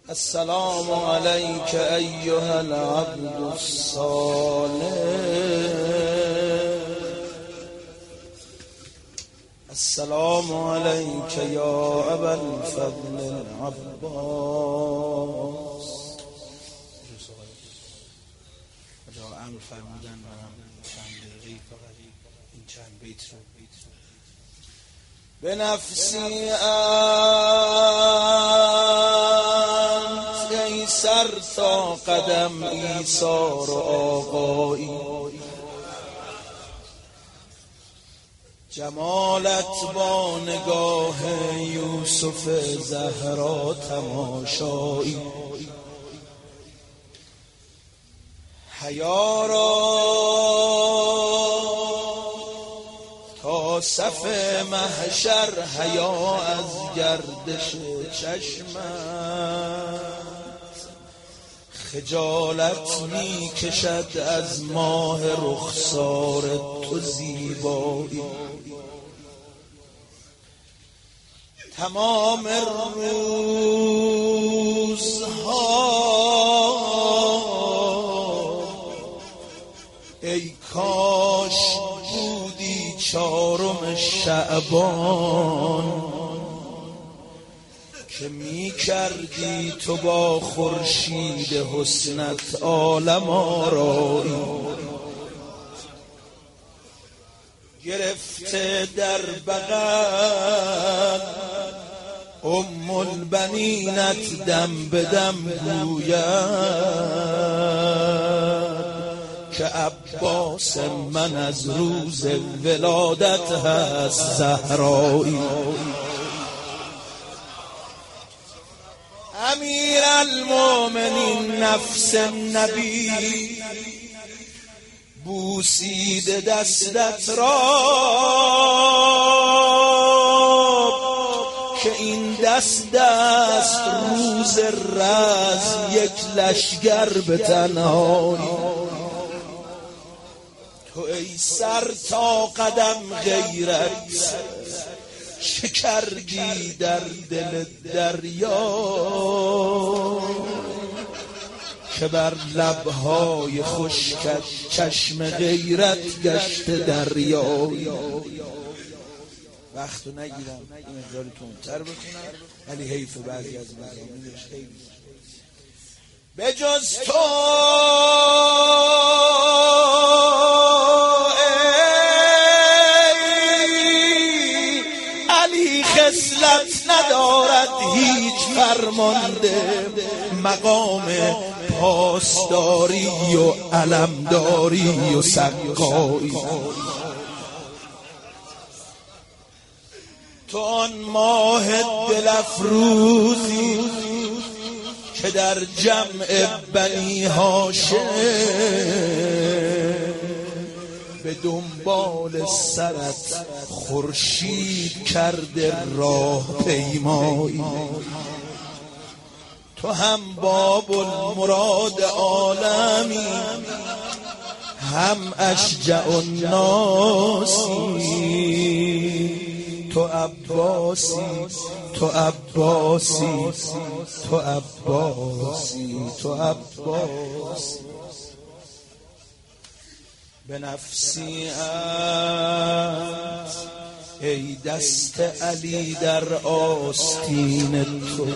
السلام عليك أيها العبد الصالح، السلام عليك يا أبا الفضل العباس. امر فرمودن چند دقیقه فقط این چند بیت رو به نفسی انت ای سر تا قدم ایثار آقایی، جمالت با نگاه یوسف زهرا تماشایی، حیا را تا صف محشر، حیا از گردش چشمت، خجالت می کشد از ماه رخسار تو زیبایی، تمام روزها ای کاش بودی چهارم شعبان، که می کردی تو با خورشید حسنت عالم آرایی، گرفته در بغل ام البنینت دم به دم گوید که عباس من از روز ولادت هست زهرایی. امیر المؤمنین نفس نبی بوسید دستت را که این دست روز رزم یک لشگر به تنهایی، تو ای سر تا قدم غیرت شکردی در دل دریا، که بر لبهای خشکت چشم غیرت گشت دریایی. وقتو نگیرم این مقداری تندتر بخونم ولی حیف بعضی از مضامینش خیلی به جز تو ای علی خصلت ندارد هیچ فرمانده، مقام پاسداری و علمداری و سقایی، تو آن ماه دل افروزی که در جمع بنی هاشم به دنبال سرت خورشید کرده راه پیمایی، تو هم باب المراد عالمی، هم اشجع الناسی، تو عباسی تو عباسی تو عباسی تو عباسی. به نفسی انت ای دست علی در آستین تو،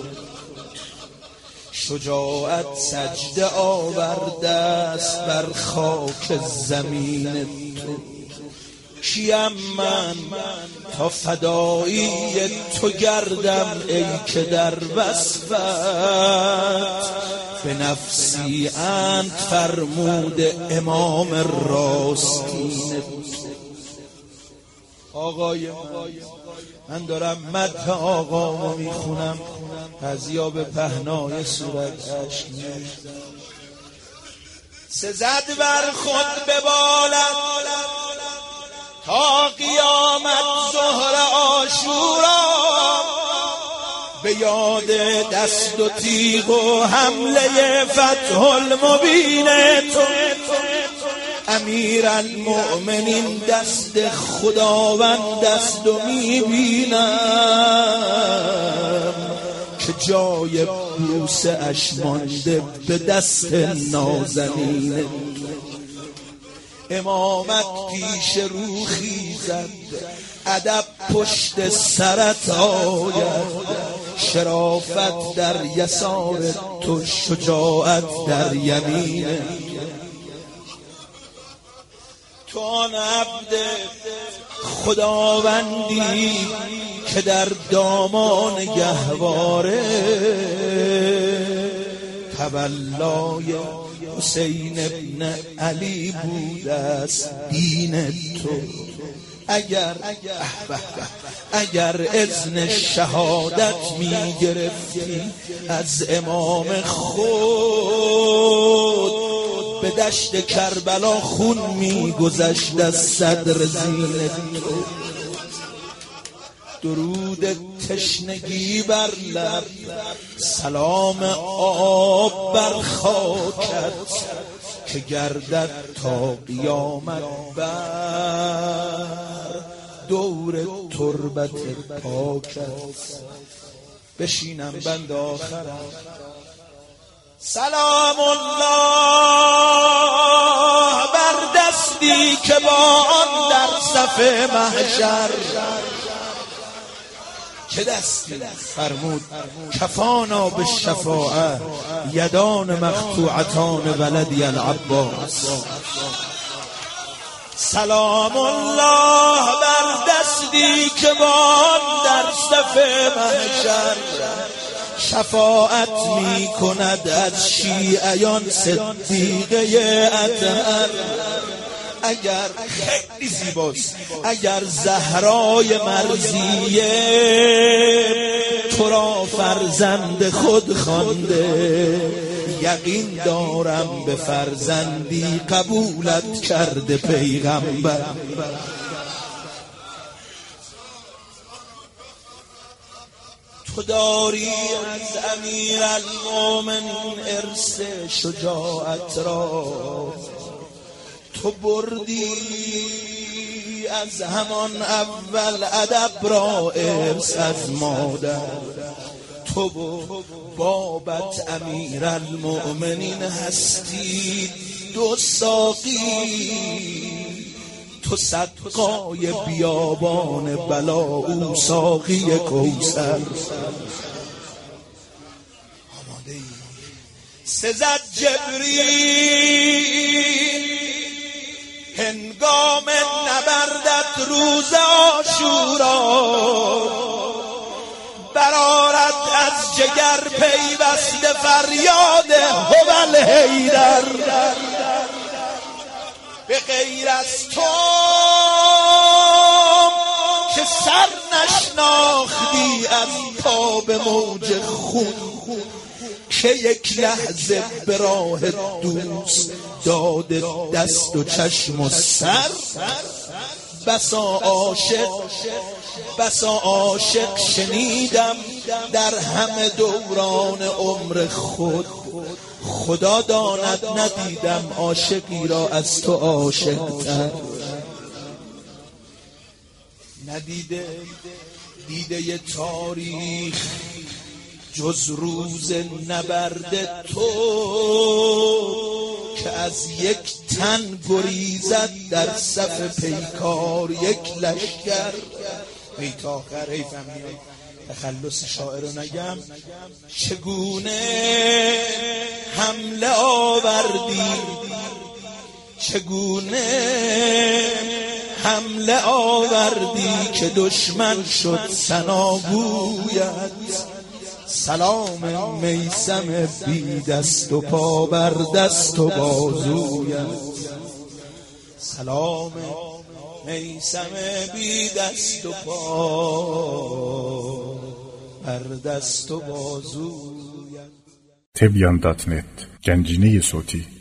شجاعت سجده آورده است بر خاک زمین تو، کیم من تا فدایی تو گردم ای که در وصفت به نفسی انت فرمود امام راستین. آقای من دارم مدح آقامو میخونم، هزیاب پهنای صورت اشک میریزم، سزد بر خود ببالد تا قیامت ظهر عاشورا، به یاد دست و تیغ و حمله فتح المبین تو. امیر المؤمنین دست خداوند دست و میبینم که جای بوسه اش مانده به دست نازنین. امامت پیش رو خیزد، ادب پشت سرت آید، شرافت در یسار تو، شجاعت در یمین. تو آن عبد خداوندی که در دامان گهواره تولای حسین ابن علی بوده است دین تو. اگر اذن شهادت می گرفتی از امام خود، به دشت کربلا خون می گذشت از صدر زین تو. درود تشنگی بر لب، سلام آب بر خاکت، که گردد تا قیامت بر دور تربت پاکت. بشینم بند آخرم. سلام الله بر دستی که با آن در صف محشر، چه دستی؟ فرمود کفانا بالشفاعه یدان مقطوعتان ولدی العباس. سلام الله بر دستی که باد در صف محشر شفاعت می کند از شیعیان صدیقه اطهر. اگر خیلی زیباست، اگر زهرای مرضیه تو را فرزند خود خوانده، یقین دارم به فرزندی قبولت کرده پیغمبر. تو داری از امیرالمومنین ارث شجاعت را، تو بردی از همان اول ادب را ارث از مادر. تو بابت امیرالمؤمنین هستی دو ساقی، تو صدقای بیابان بلا او ساقی کوثر. سزد جبریل هنگام نبردت روز عاشورا، برآرد از جگر پیوسته فریاد هوال حیدر. به غیر از تو که سر نشناختی از تاب موج خون، که یک لحظه به راه دوست داده دست و چشم و سر. بسا عاشق شنیدم در همه دوران عمر خود، خدا داند ندیدم عاشقی را از تو عاشق‌تر. ندیده دیده تاریخ جز روز نبرد تو، که از یک تن گریزد در صف پیکار یک لشکر. بیت آخر ای فهمیان تخلص شاعر رو نگم. چگونه حمله آوردی، چگونه حمله آوردی که دشمن شد ثناگویت. سلام میثم بی دست و پا بر دست و بازویت. سلام میثم بی دست و پا بر دست و بازویت. تبیان.net گنجینه صوتی